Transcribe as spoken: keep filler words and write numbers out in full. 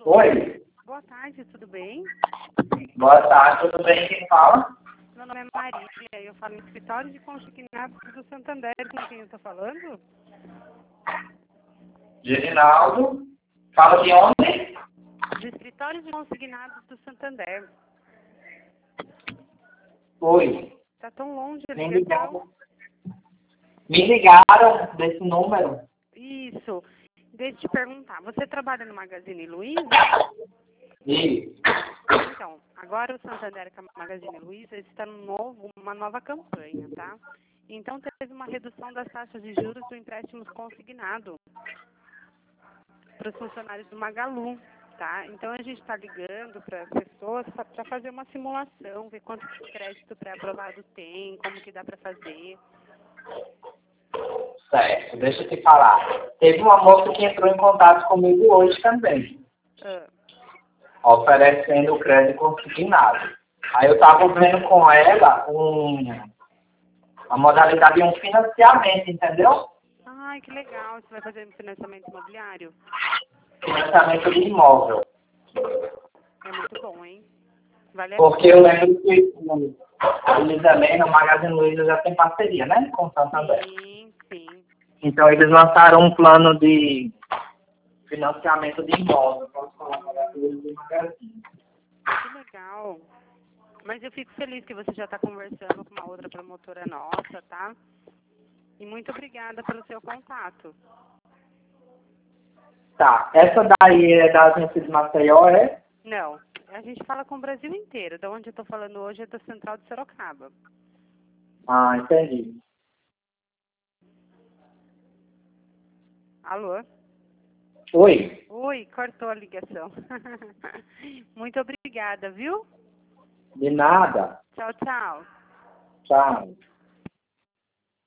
Alô? Oi. Boa tarde, tudo bem? Boa tarde, tudo bem? Quem fala? Meu nome é Maria, eu falo no escritório de consignados do Santander, com quem eu estou falando? Girinaldo. Fala de onde? Do escritório de consignados do Santander. Oi. Tá tão longe a Me ligação? ligaram. Me ligaram desse número. Isso. Deixa eu te perguntar, você trabalha no Magazine Luiza? Isso. Então, agora o Santander com a Magazine Luiza está no novo, uma nova campanha, tá? Então teve uma redução das taxas de juros do empréstimo consignado para os funcionários do Magalu, tá? Então a gente está ligando para as pessoas para fazer uma simulação, ver quanto de crédito pré-aprovado tem, como que dá para fazer. Certo, deixa eu te falar. Teve uma moça que entrou em contato comigo hoje também, Ah, oferecendo o crédito consignado. Aí eu estava vendo com ela um, a modalidade de um financiamento, entendeu? ai, que legal, você vai fazer um financiamento imobiliário? Financiamento de imóvel. Que legal, é muito bom, hein? Vale a Porque pena. eu lembro que o a Luiza Helena, o Magazine Luiza já tem parceria, né? Com o Santander. Sim, sim. Então eles lançaram um plano de financiamento de imóvel para os colaboradores do Magazine. Que legal. Mas eu fico feliz que você já está conversando com uma outra promotora nossa, tá? E muito obrigada pelo seu contato. Tá, essa daí é da agência de Maceió, é? Não, a gente fala com o Brasil inteiro. Da onde eu estou falando hoje é da Central de Sorocaba. Ah, entendi. Alô? Oi, Oi, cortou a ligação. Muito obrigada, viu? de nada. Tchau, tchau. Tchau.